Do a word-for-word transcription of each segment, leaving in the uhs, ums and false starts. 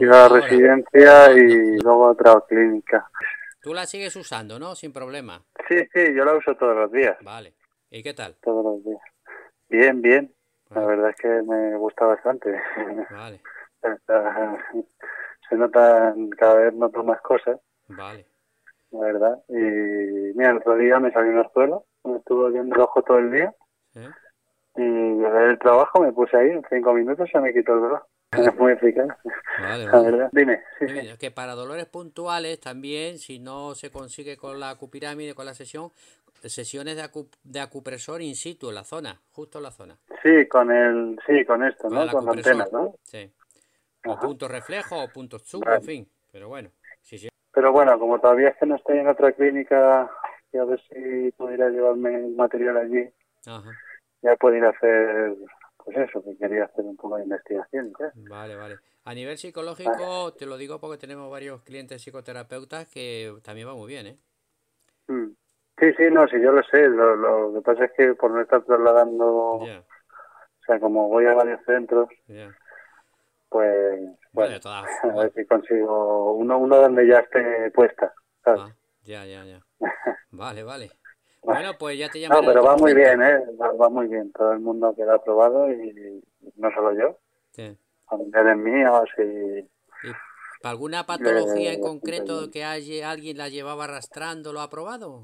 ido a la ahora. residencia No, no, y no. luego a otra clínica. Tú la sigues usando, ¿no? Sin problema. Sí, sí, yo la uso todos los días, Vale. ¿Y qué tal? todos los días. Bien, bien. La Pues, verdad es que me gusta bastante. vale, Está- Se notan, cada vez noto más cosas, vale. la verdad. Y mira, el otro día me salió un orzuelo, me estuvo viendo el ojo todo el día ¿Eh? y llegué del trabajo, me puse ahí, en cinco minutos se me quitó el dolor. Vale, Es muy eficaz, vale, la vale. verdad. Dime, sí, sí. Dime, que para dolores puntuales también, si no se consigue con la acupirámide, con la sesión, sesiones de, acu de acupresor in situ en la zona, justo en la zona. Sí, con el, sí, con esto, Con el ¿no? Con la antena, acupresor, ¿no? sí. O Ajá. puntos reflejo o puntos zoom, en Vale. fin. Pero bueno, sí, sí. Pero bueno, como todavía es que no estoy en otra clínica, y a ver si pudiera llevarme el material allí, Ajá. ya puedo ir a hacer, pues eso, que quería hacer un poco de investigación, ¿qué? Vale, vale. A nivel Ah, psicológico, te lo digo porque tenemos varios clientes psicoterapeutas que también va muy bien, ¿eh? mm. Sí, sí, no, sí, yo lo sé. Lo, lo que pasa es que por no estar trasladando, o Ya, sea, como voy a varios centros, ya. pues, Bueno, de bueno, todas a ver formas. si consigo uno, uno donde ya esté puesta, ¿sabes? Ah, ya, ya, ya. Vale, vale. Bueno, pues ya te No, llamaré en pero otro va muy bien, momento. ¿eh? Va, va muy bien. Todo el mundo que lo ha probado y no solo yo, Sí. familiares míos y ¿Y para alguna patología en eh, bastante concreto bien. que haya- alguien la llevaba arrastrando, lo ha probado?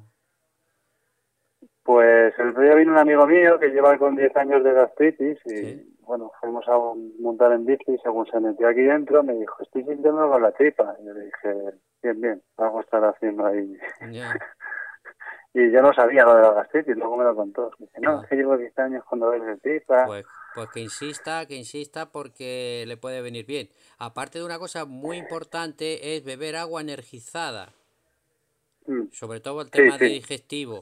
Pues el otro día vino un amigo mío que lleva con diez años de gastritis Sí. y bueno, fuimos a un- montar en bici y según se metió aquí dentro me dijo, estoy sintiendo con la tripa. Y yo le dije, bien, bien, vamos a estar haciendo ahí. Ya. Y yo no sabía lo de la gastritis, luego me lo contó. Me dice, no, es Ah, que llevo diez años con dolores de tripa. pues, pues que insista, que insista porque le puede venir bien. Aparte de una cosa muy importante es beber agua energizada, Mm, sobre todo el sí, tema de sí, digestivo.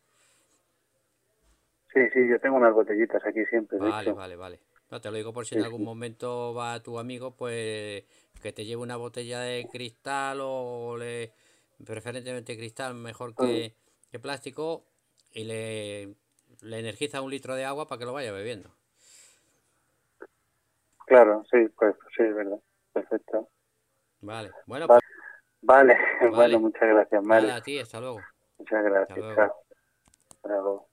sí, sí, yo tengo unas botellitas aquí siempre, de Vale, hecho. vale, vale. No te lo digo por si Sí, en algún sí. momento va tu amigo, pues que te lleve una botella de cristal o le, preferentemente cristal, mejor Mm, que, que plástico, y le, le energiza un litro de agua para que lo vaya bebiendo. claro, sí, pues sí, es verdad. Perfecto. Vale, bueno, Va- pues Vale, bueno, vale. muchas gracias, Mario. Nada, a ti, hasta luego. Muchas Hasta gracias, luego. chao. Hasta luego.